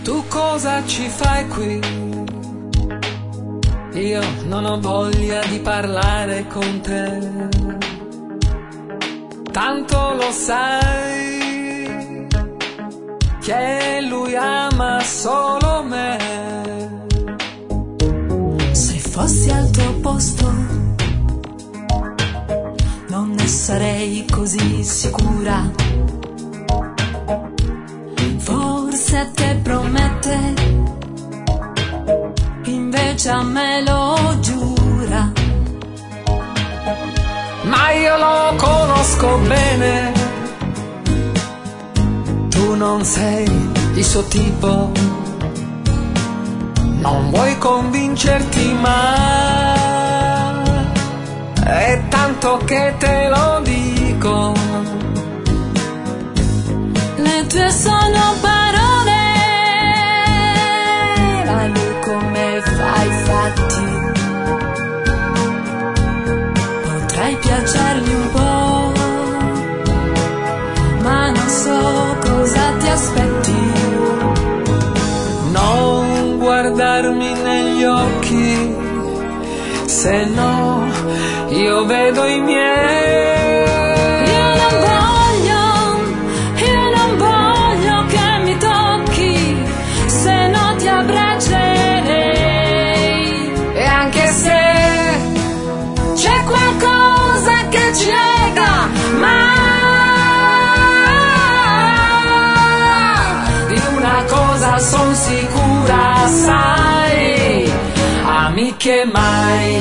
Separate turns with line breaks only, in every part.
Tu cosa ci fai qui? Io non ho voglia di parlare con te. Tanto lo sai che lui ama solo me.
Se fossi al tuo posto non ne sarei così sicura. Forse a te promette, invece a me lo giura.
Ma io lo conosco bene, tu non sei il suo tipo, non vuoi convincerti mai, è tanto che te lo dico.
Le tue sono parole, ma lui come fai i fatti? Potrei piacergli un po', ma non so cosa ti aspetti.
Non guardarmi negli occhi, se no io vedo i miei.
Io non voglio che mi tocchi, se no ti abbraccerei.
E anche se
C'è qualcosa che ci lega, ma
di una cosa son sicura, sai, amiche mai.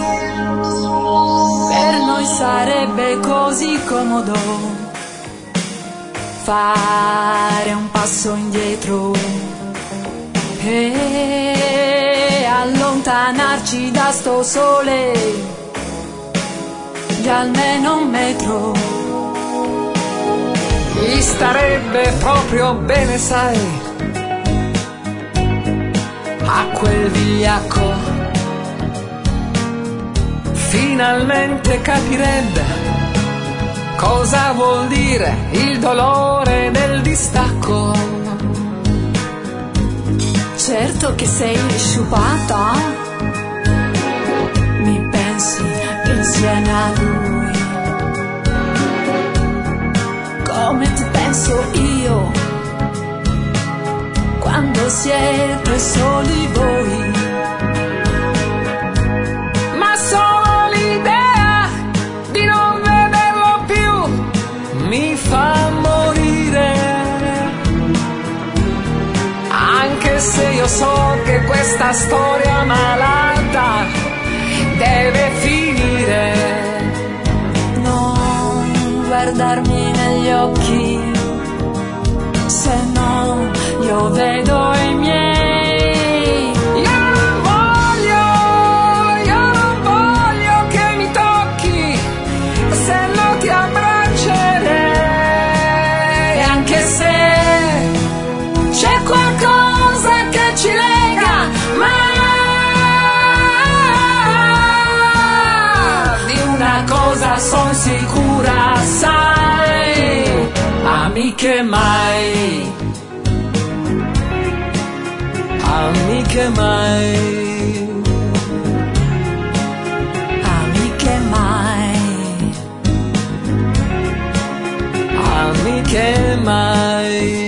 per noi sarebbe così comodo fare un passo indietro e allontanarci da sto sole di almeno un metro.
Mi starebbe proprio bene, sai, a quel vigliacco. Finalmente capirebbe cosa vuol dire il dolore del distacco.
Certo che sei sciupata, mi pensi insieme a lui, come ti penso io, quando siete soli voi.
Ma solo l'idea di non vederlo più mi fa morire, anche se io so che questa storia malata deve finire.
Non guardarmi negli occhi, se no io vedo i miei.
Io non voglio che mi tocchi, se no ti abbraccerei. E anche se
C'è qualcosa che ci lega, ma
di una cosa son sicura, sai, amiche mai, amiche mai,
amiche mai.
amiche mai.